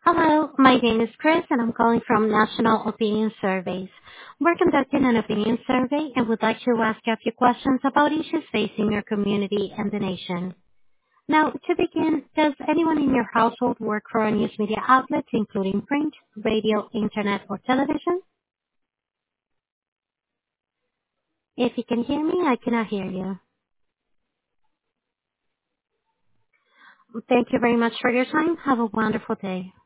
Hello, my name is Chris, and I'm calling from National Opinion Surveys. We're conducting an opinion survey and would like to ask you a few questions about issues facing your community and the nation. Now, to begin, does anyone in your household work for a news media outlet, including print, radio, internet, or television? If you can hear me, I cannot hear you. Thank you very much for your time. Have a wonderful day.